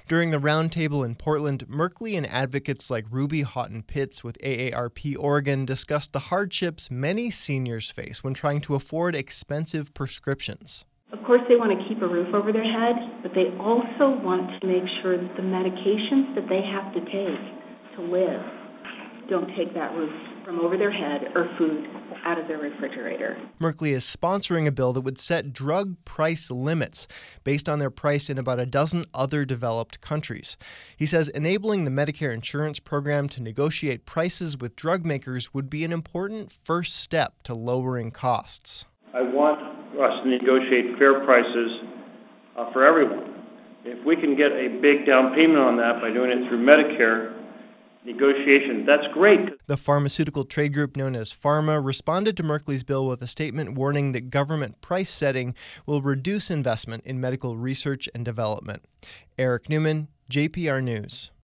During the roundtable in Portland, Merkley and advocates like Ruby Houghton-Pitts with AARP Oregon discussed the hardships many seniors face when trying to afford expensive prescriptions. Of course, they want to keep a roof over their head, but they also want to make sure that the medications that they have to take to live don't take that roof from over their head or food out of their refrigerator. Merkley is sponsoring a bill that would set drug price limits based on their price in about a dozen other developed countries. He says enabling the Medicare insurance program to negotiate prices with drug makers would be an important first step to lowering costs. I want us to negotiate fair prices for everyone. If we can get a big down payment on that by doing it through Medicare negotiation, that's great. The pharmaceutical trade group known as Pharma responded to Merkley's bill with a statement warning that government price setting will reduce investment in medical research and development. Eric Newman, JPR News.